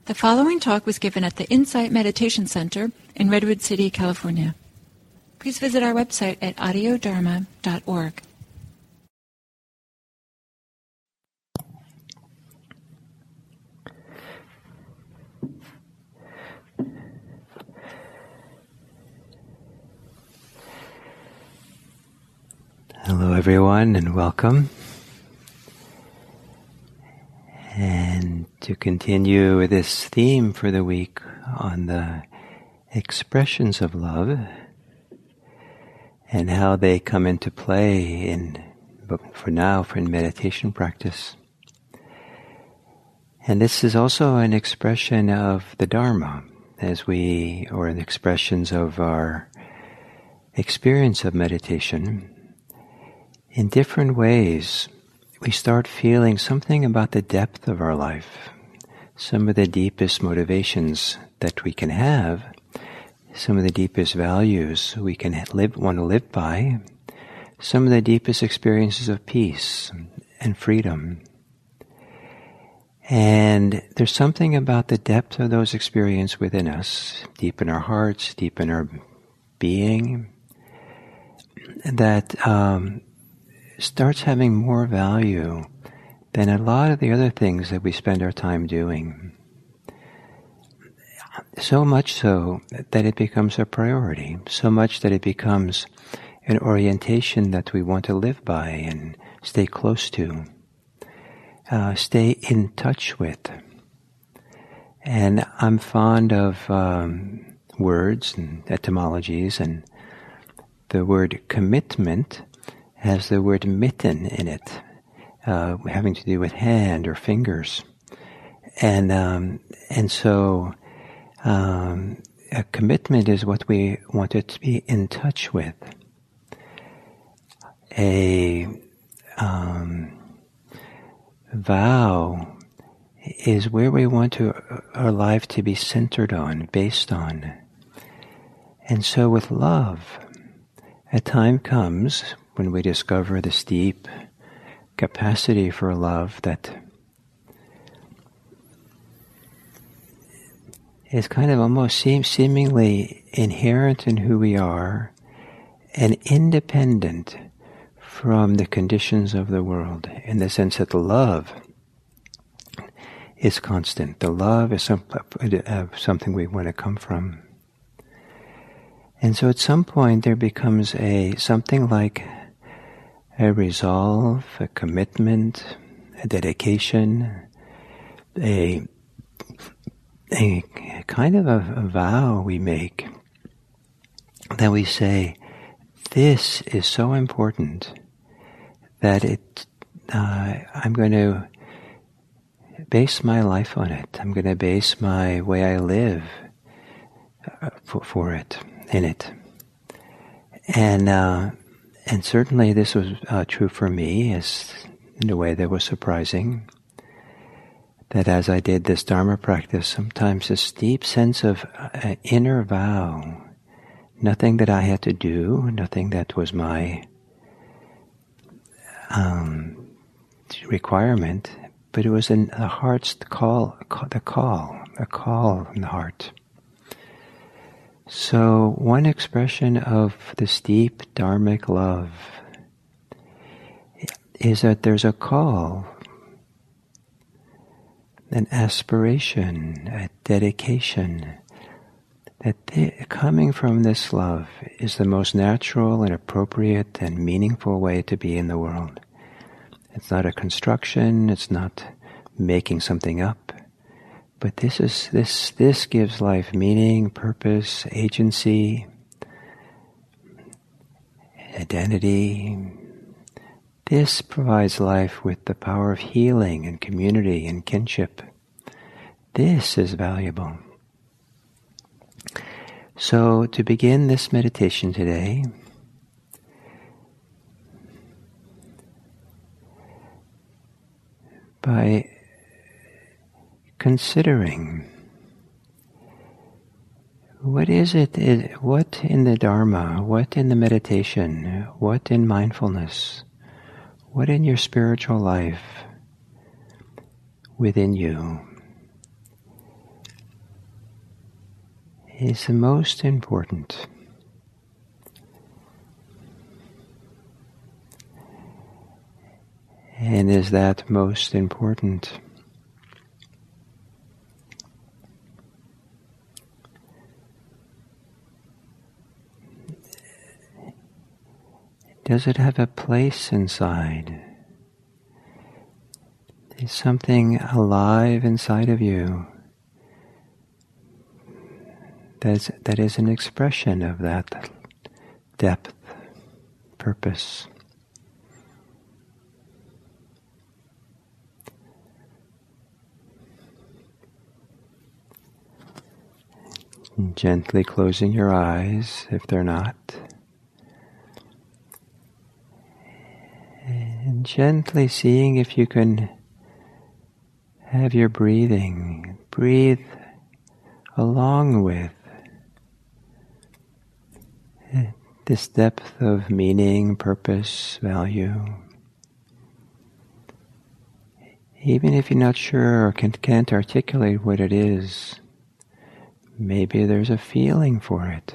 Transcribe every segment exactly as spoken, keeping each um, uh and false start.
The following talk was given at the Insight Meditation Center in Redwood City, California. Please visit our website at audio dharma dot org. Hello everyone and welcome. And to continue with this theme for the week on the expressions of love and how they come into play in, for now, for in meditation practice. And this is also an expression of the Dharma, as we, or the expressions of our experience of meditation. In different ways, we start feeling something about the depth of our life, some of the deepest motivations that we can have, some of the deepest values we can live, want to live by, some of the deepest experiences of peace and freedom. And there's something about the depth of those experiences within us, deep in our hearts, deep in our being, that um, starts having more value than a lot of the other things that we spend our time doing. So much so that it becomes a priority, so much that it becomes an orientation that we want to live by and stay close to, uh, stay in touch with. And I'm fond of um, words and etymologies, and the word commitment has the word mitten in it, uh, having to do with hand or fingers. And um, and so um, a commitment is what we want it to be in touch with. A um, vow is where we want to, our life to be centered on, based on. And so with love, a time comes when we discover this deep capacity for love that is kind of almost seem, seemingly inherent in who we are and independent from the conditions of the world, in the sense that the love is constant. The love is some, uh, something we want to come from. And so at some point there becomes a something like a resolve, a commitment, a dedication, a, a kind of a, a vow we make that we say, this is so important that it, uh, I'm going to base my life on it. I'm going to base my way I live for, for it, in it. And, uh, And certainly this was uh, true for me, as in a way that was surprising, that as I did this Dharma practice, sometimes this deep sense of uh, inner vow, nothing that I had to do, nothing that was my um, requirement, but it was in the heart's call, the call, a call in the heart. So one expression of this deep dharmic love is that there's a call, an aspiration, a dedication, that the, coming from this love is the most natural and appropriate and meaningful way to be in the world. It's not a construction, it's not making something up. But this is this this gives life meaning, purpose, agency, identity. This provides life with the power of healing and community and kinship. This is valuable. So to begin this meditation today, by considering what is it, what in the Dharma, what in the meditation, what in mindfulness, what in your spiritual life within you is the most important. And is that most important? Does it have a place inside? Is something alive inside of you that's, that is an expression of that depth, purpose? Gently closing your eyes if they're not. And gently seeing if you can have your breathing breathe along with this depth of meaning, purpose, value. Even if you're not sure or can, can't articulate what it is, maybe there's a feeling for it.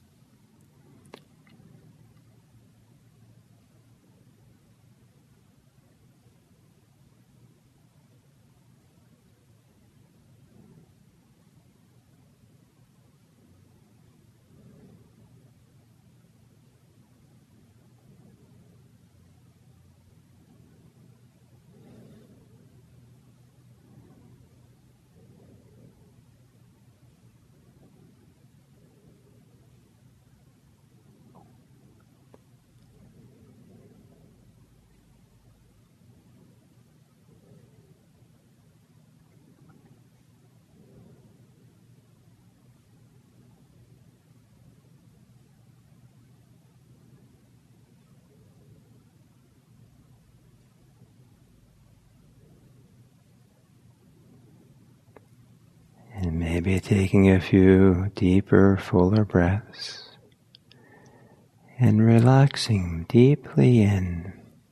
And maybe taking a few deeper, fuller breaths and relaxing deeply in.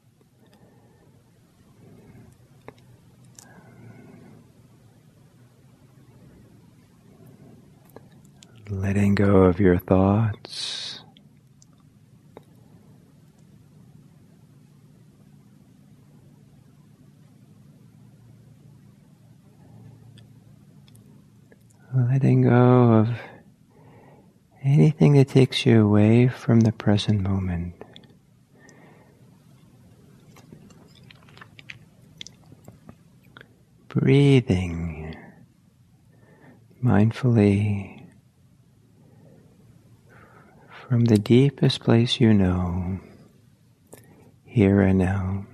Letting go of your thoughts. Letting go of anything that takes you away from the present moment. Breathing mindfully from the deepest place you know, here and now.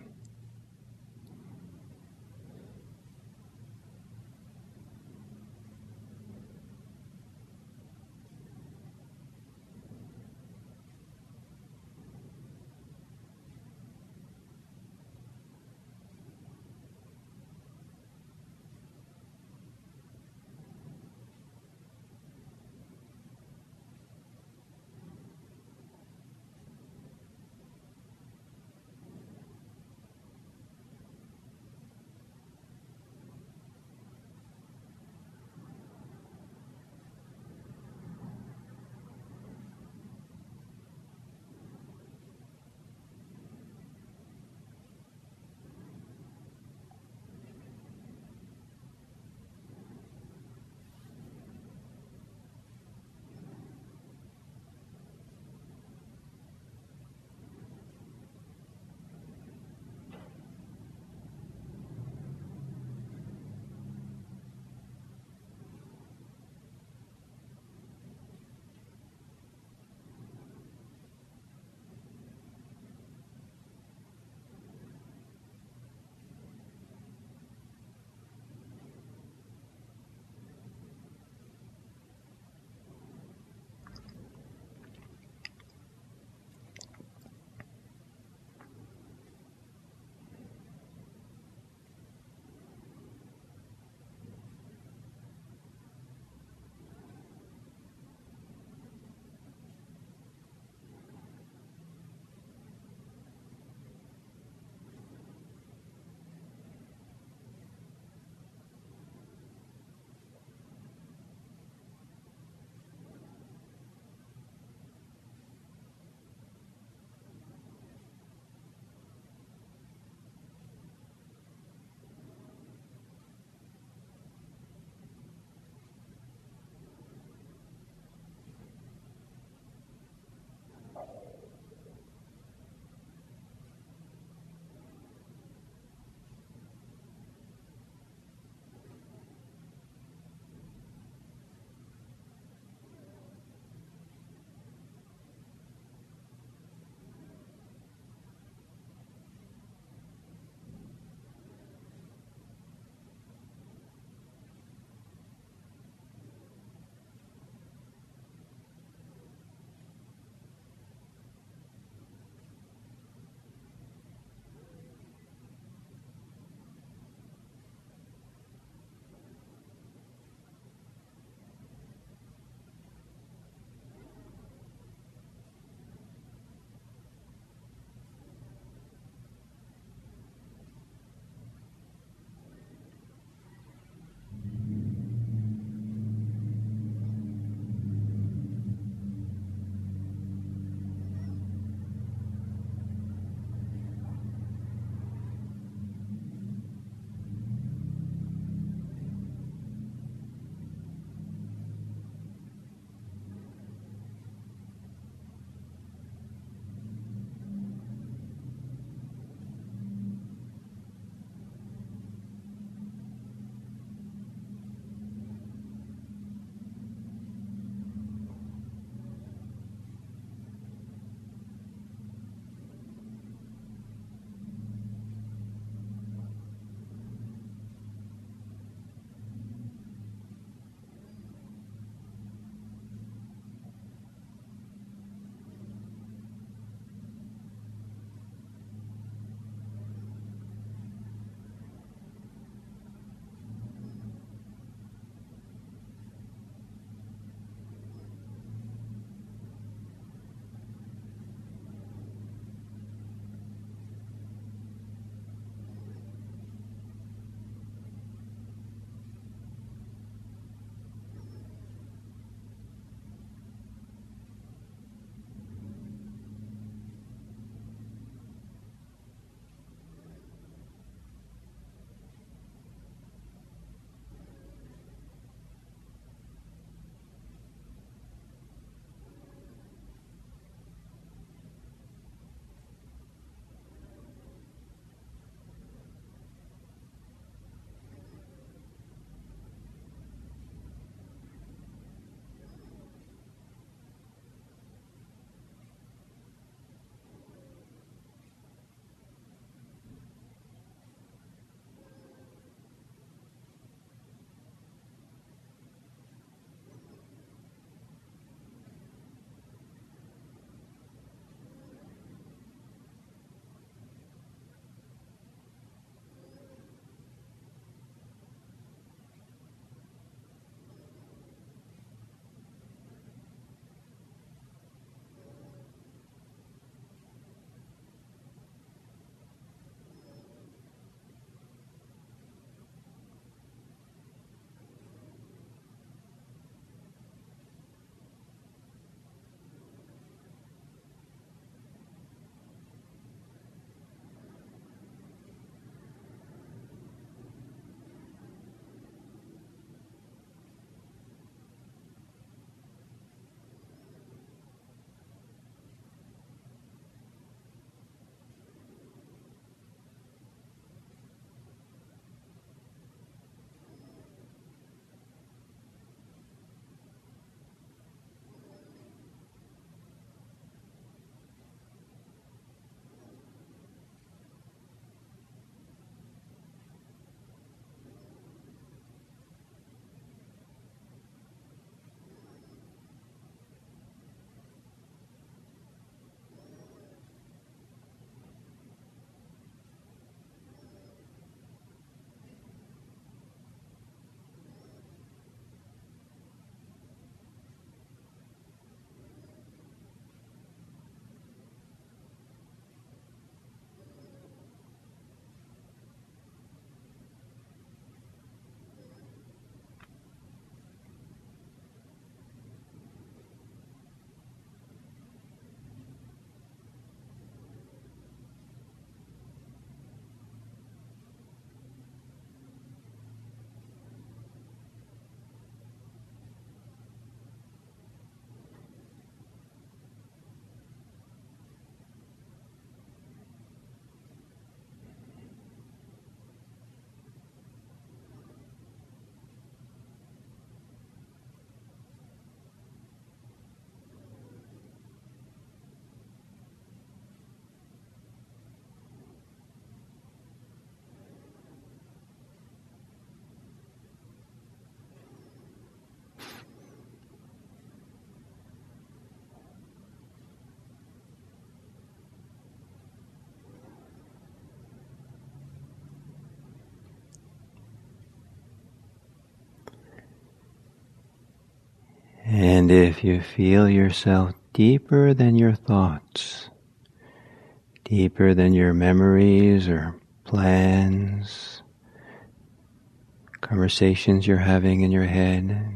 And if you feel yourself deeper than your thoughts, deeper than your memories or plans, conversations you're having in your head,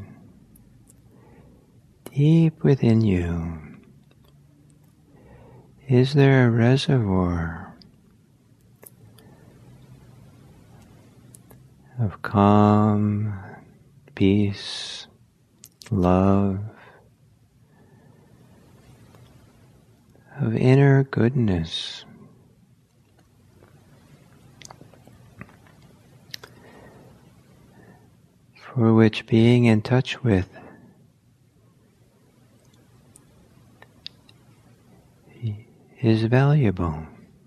deep within you, is there a reservoir of calm, peace, love, of inner goodness? For which being in touch with is valuable.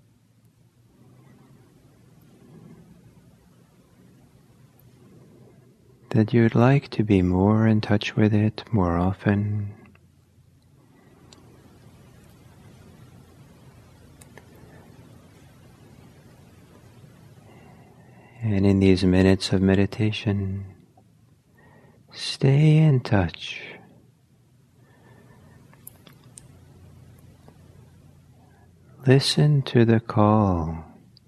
That you'd like to be more in touch with it more often. And in these minutes of meditation, stay in touch. Listen to the call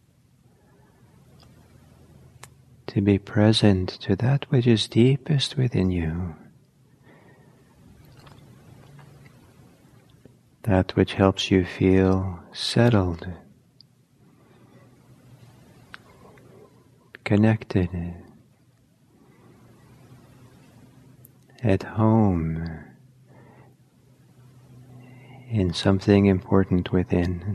to be present to that which is deepest within you, that which helps you feel settled, connected, at home, in something important within.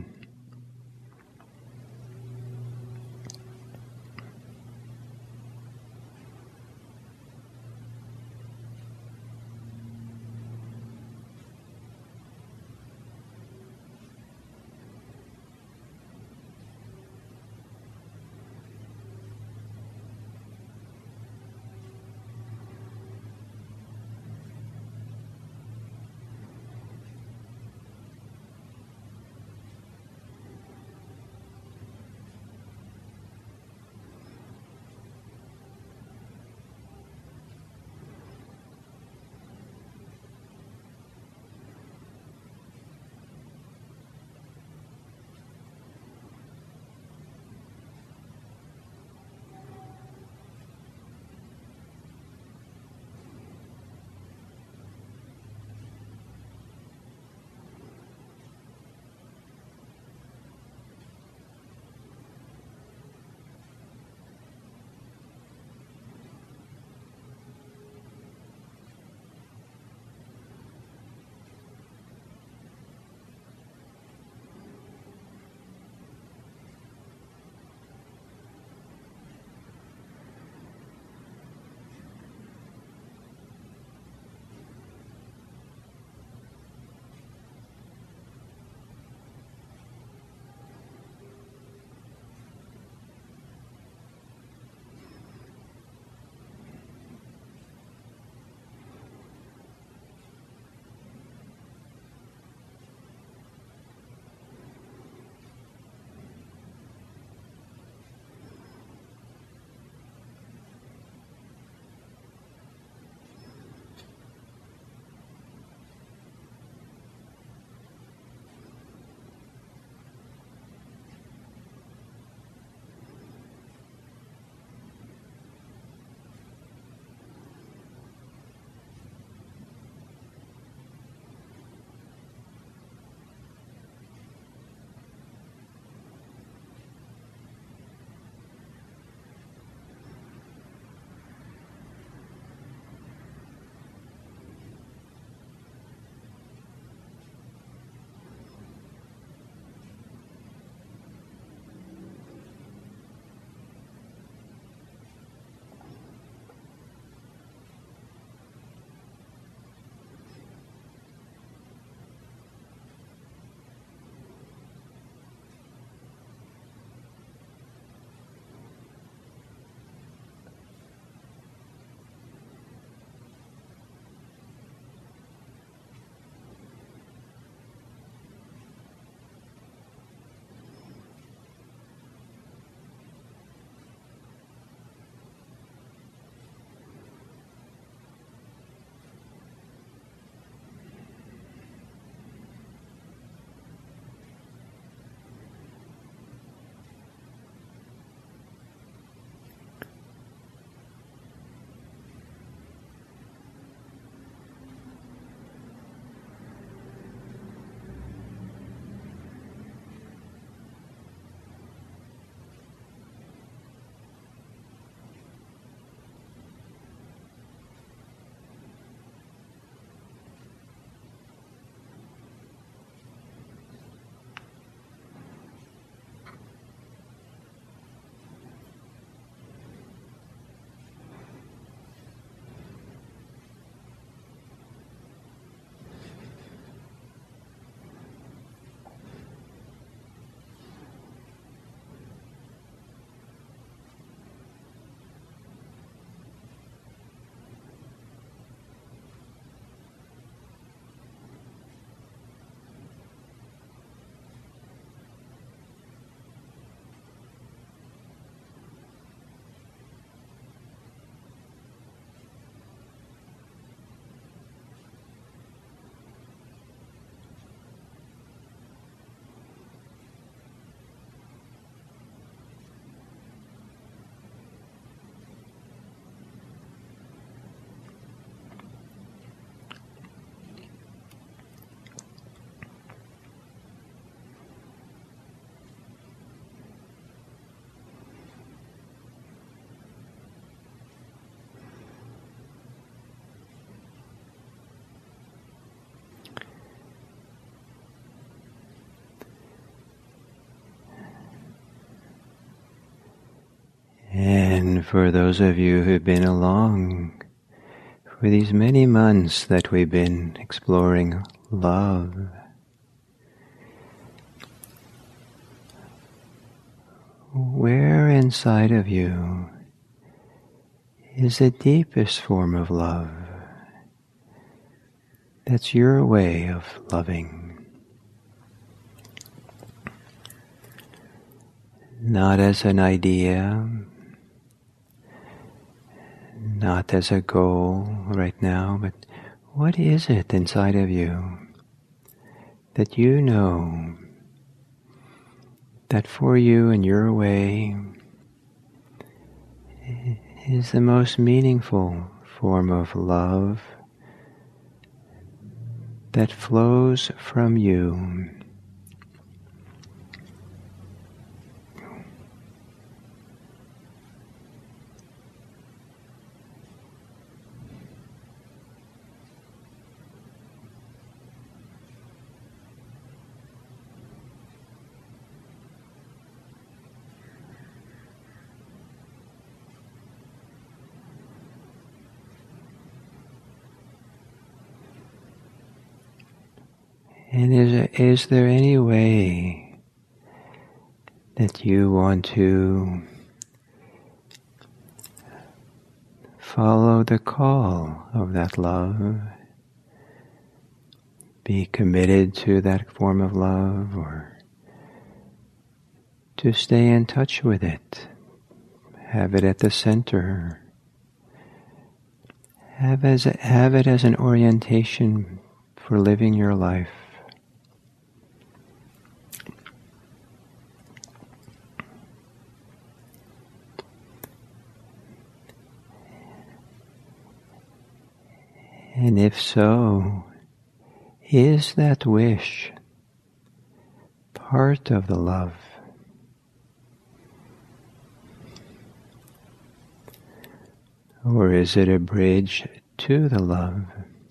And for those of you who've been along for these many months that we've been exploring love, where inside of you is the deepest form of love? That's your way of loving. Not as an idea, not as a goal right now, but what is it inside of you that you know that for you in your way is the most meaningful form of love that flows from you? And is, is there any way that you want to follow the call of that love? Be committed to that form of love, or to stay in touch with it, have it at the center, have, as, have it as an orientation for living your life. And if so, is that wish part of the love? Or is it a bridge to the love?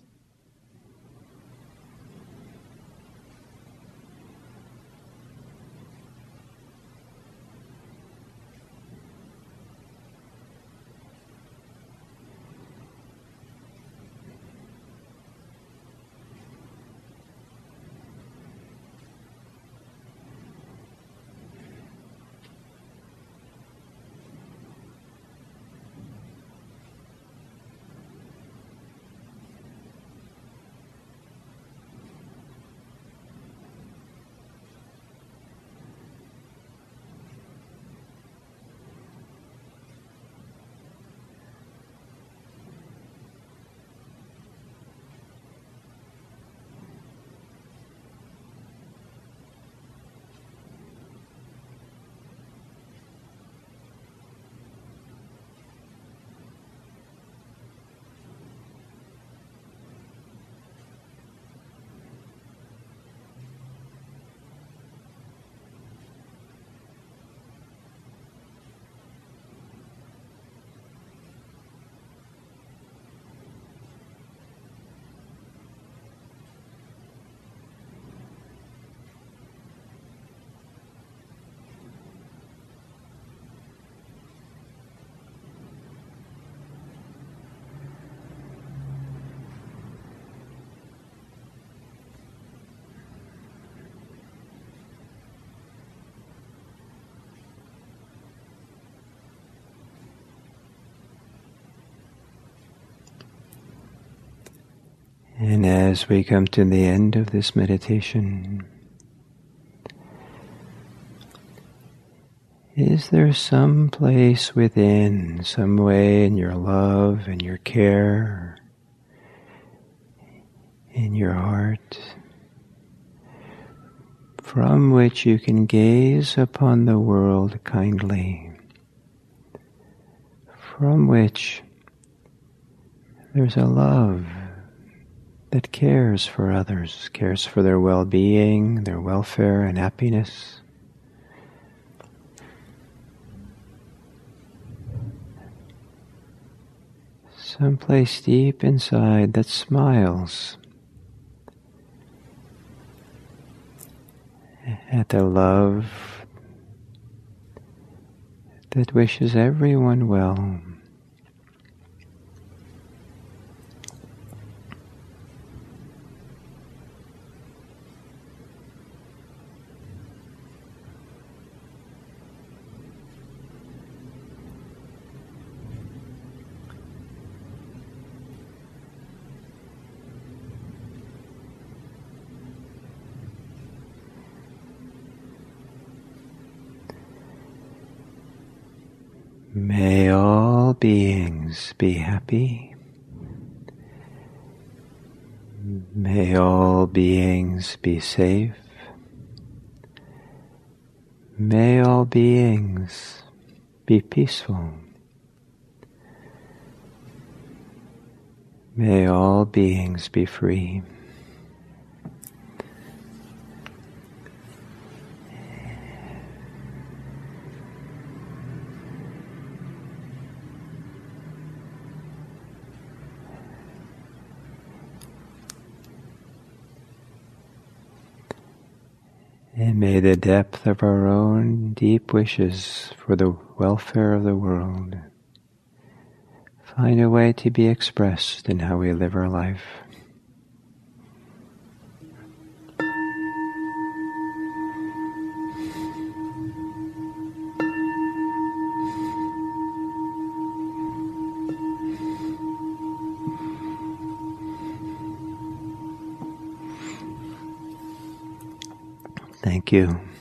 And as we come to the end of this meditation, is there some place within, some way in your love and your care, in your heart, from which you can gaze upon the world kindly, from which there's a love that cares for others, cares for their well-being, their welfare and happiness? Someplace deep inside that smiles at the love, that wishes everyone well. May all beings be happy. May all beings be safe. May all beings be peaceful. May all beings be free. And may the depth of our own deep wishes for the welfare of the world find a way to be expressed in how we live our life. Thank you.